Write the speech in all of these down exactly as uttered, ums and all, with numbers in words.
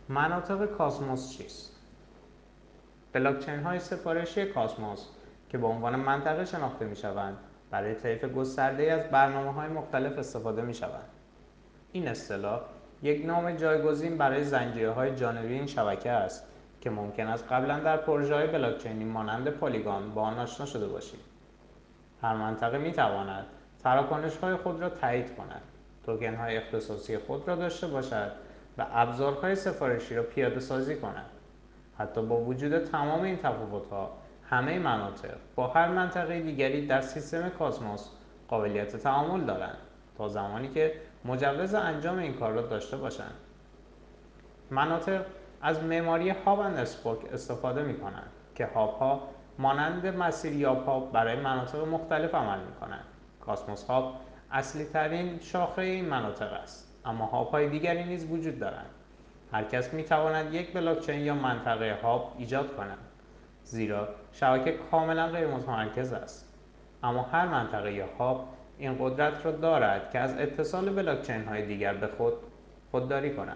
مناطق کاسموس چیست؟ بلاکچین های سفارشی کاسموس که به عنوان منطقه شناخته می شوند برای طیف گسترده از برنامه های مختلف استفاده می شوند. این اصطلاح یک نام جایگزین برای زنجیره‌های جانبی این شبکه است که ممکن است قبلا در پروژه‌های بلاکچینی مانند پلیگون با آن آشنا شده باشید. هر منطقه می تواند تراکنش‌های خود را تایید کند، توکن‌های اختصاصی خود را داشته باشد و ابزارهای سفارشی را پیاده سازی کند. حتی با وجود تمام این تفاوت‌ها، همه مناطق با هر منطقه دیگری در سیستم کاسموس قابلیت تعامل دارند تا زمانی که مجوز انجام این کار را داشته باشند. مناطق از معماری هاب اند اسپوک استفاده می کنند که هاب ها مانند مسیریاب‌ها برای مناطق مختلف عمل می کنند. کاسموس هاب اصلی ترین شاخه این مناطق است، اما هاب های دیگری نیز وجود دارند. هر کس می تواند یک بلاکچین یا منطقه هاب ایجاد کند، زیرا شبکه کاملا غیر متمرکز است. اما هر منطقه یا هاب این قدرت را دارد که از اتصال بلاکچین های دیگر به خود خودداری کند.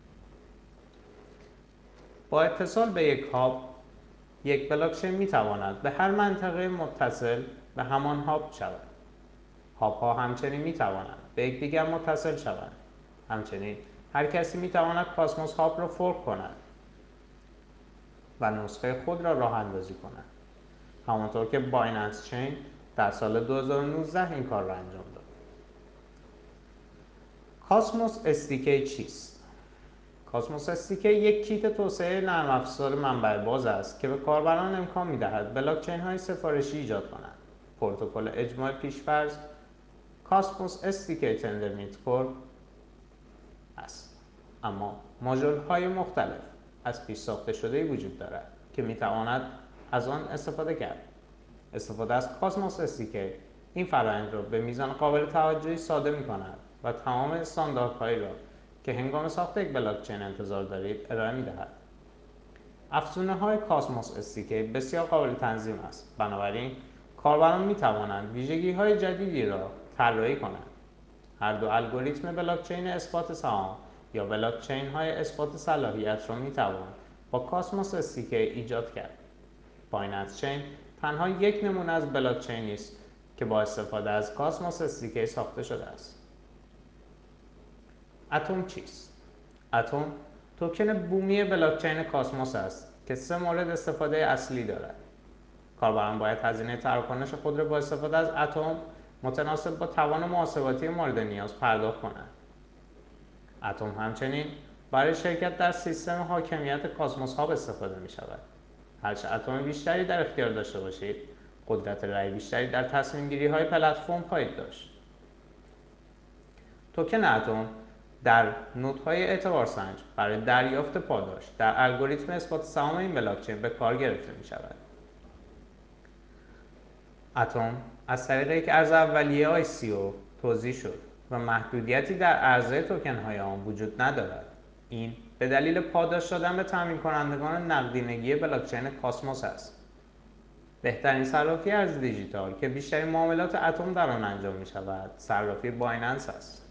با اتصال به یک هاب، یک بلاکچین می تواند به هر منطقه متصل به همان هاب شود. هاب ها همچنین می توانند به یکدیگر متصل شوند. همچنین هر کسی می تواند کاسموس هاب را فورک کند و نسخه خود را راه اندازی کند، همانطور که بایننس چین در سال دو هزار و نوزده این کار را انجام داد. کاسموس اس دی کی چیست؟ کاسموس اس دی کی یک کیت توسعه نرم افزار منبع باز است که به کاربران امکان می‌دهد بلاکچین های سفارشی ایجاد کنند. پروتکل اجماع پیش‌فرض کاسموس اس دی کی تندرمیت کور است، اما ماژول های مختلف از پیش ساخته شده‌ای وجود دارد که می‌تواند از آن استفاده کرد. استفاده از کاسموس اس دی کی این فرآیند را به میزان قابل توجهی ساده می‌کند و تمام استانداردهایی را که هنگام ساخت یک بلاکچین انتظار دارید ارائه می‌دهد. افزونه‌های کاسموس اس دی کی بسیار قابل تنظیم است، بنابراین کاربران می‌توانند ویژگی‌های جدیدی را طراحی کنند. هر دو الگوریتم بلاکچین اثبات سهام یا بلاکچین‌های اثبات صلاحیت را می‌توان با کاسموس اس دی کی ایجاد کرد. بایننس چین تنها یک نمونه از بلاکچینی است که با استفاده از کاسموس اس دی کی ساخته شده است. اتم چیست؟ اتم توکن بومی بلاکچین کاسموس است که سه مورد استفاده اصلی دارد. کاربران باید هزینه تراکنش خود را با استفاده از اتم متناسب با توان محاسباتی مورد نیاز پرداخت کنند. اتم همچنین برای شرکت در سیستم حاکمیت کاسموس هاب استفاده می شود. هرچه اتم بیشتری در اختیار داشته باشید، قدرت رأی بیشتری در تصمیم گیری های پلتفرم خواهید داشت. توکن اتم در نودهای اعتبارسنج برای دریافت پاداش در الگوریتم اثبات سهام این بلاکچین به کار گرفته می شود. اتم از طریق یک ارز اولیه آی سی او توزیع شد و محدودیتی در عرضه توکن های آن وجود ندارد. این به دلیل پاداش دادن به تامین کنندگان نقدینگی بلاکچین کاسموس است. بهترین صرافی ارز دیجیتال که بیشترین معاملات اتم در آن انجام می شود، صرافی بایننس است.